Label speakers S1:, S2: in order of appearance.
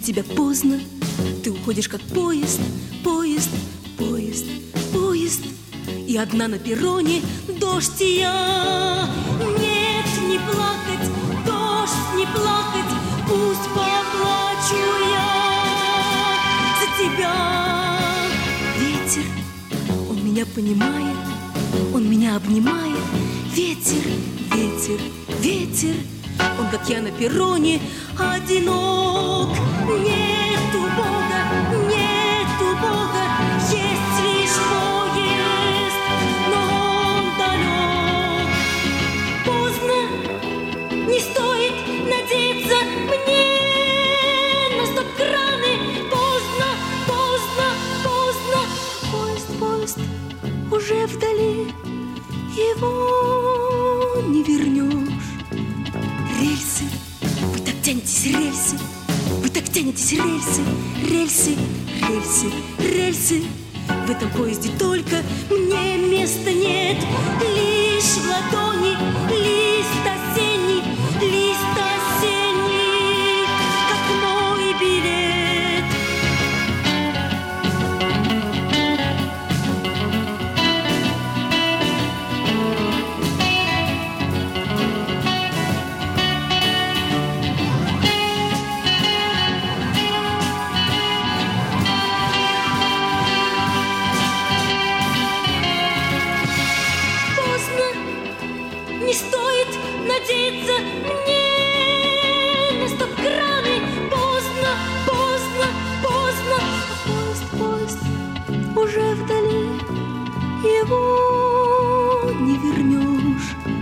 S1: ждет тебя поздно. Ты уходишь, как поезд, поезд, поезд, поезд. И одна на перроне, дождь и я. Нет, не плакать, дождь, не плакать, пусть поплачу я за тебя. Ветер, он меня понимает, он меня обнимает. Ветер, ветер, ветер, он, как я на перроне, одинок. Нету Бога, нету Бога, есть лишь поезд, но он далек. Поздно, не стоит надеяться мне на стоп-краны. Поздно, поздно, поздно, поезд, поезд уже вдали, его не вернешь. Рельсы, вы так тянетесь, рельсы, вы так тянетесь, рельсы, рельсы, рельсы, рельсы. В этом поезде только мне места нет. Лишь в ладони лист осенний, лист осенний, как мой билет. Не стоит надеяться мне на стоп-краны. Поздно, поздно, поздно, поезд, поезд уже вдали, его не вернешь.